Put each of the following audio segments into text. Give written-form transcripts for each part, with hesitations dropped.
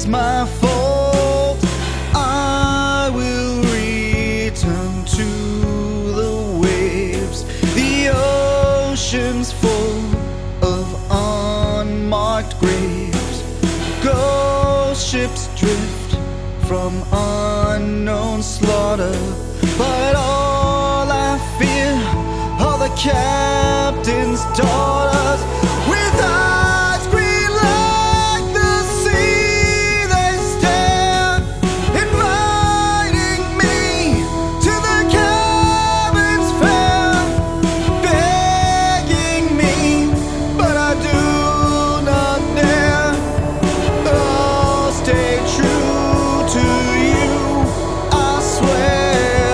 is my fault. I will return to the waves. The ocean's full of unmarked graves. Ghost ships drift from unknown slaughter, but all I fear are the captain's daughters. With eyes green like the sea, they stare, inviting me to the cabin's fair, begging me, but I do not dare. I'll stay true to you, I swear.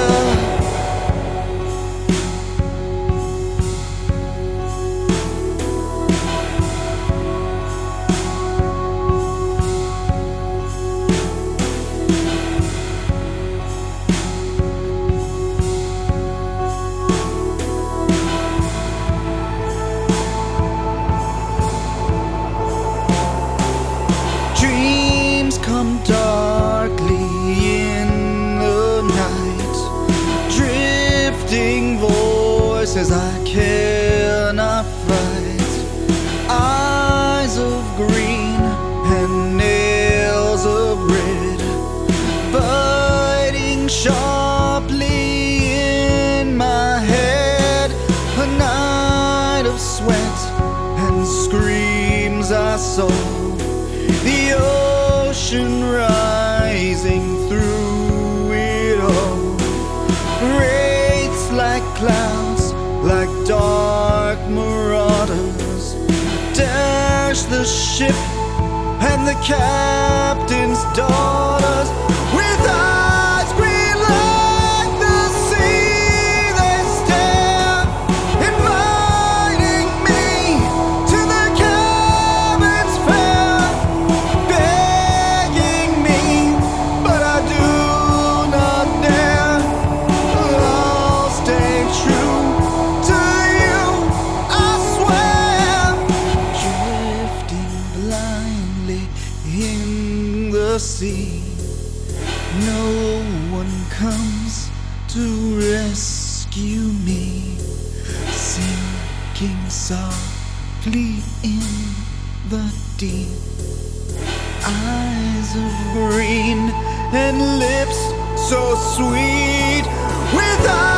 Dreams come darkly in the night, drifting voices I cannot fight. Eyes of green and nails of red, biting sharply in my head. A night of sweat and screams I saw, the ocean rising through it all. Wraiths like clouds, like dark marauders, dash the ship and the captain's daughters. With eyes green like the sea, they stare, inviting me to the cabin's fair, begging me, but I do not dare. I'll stay true to you, I swear. Drifting blindly in the sea, no one comes to rescue me. Sinking softly in the deep, eyes of green and lips so sweet. With eyes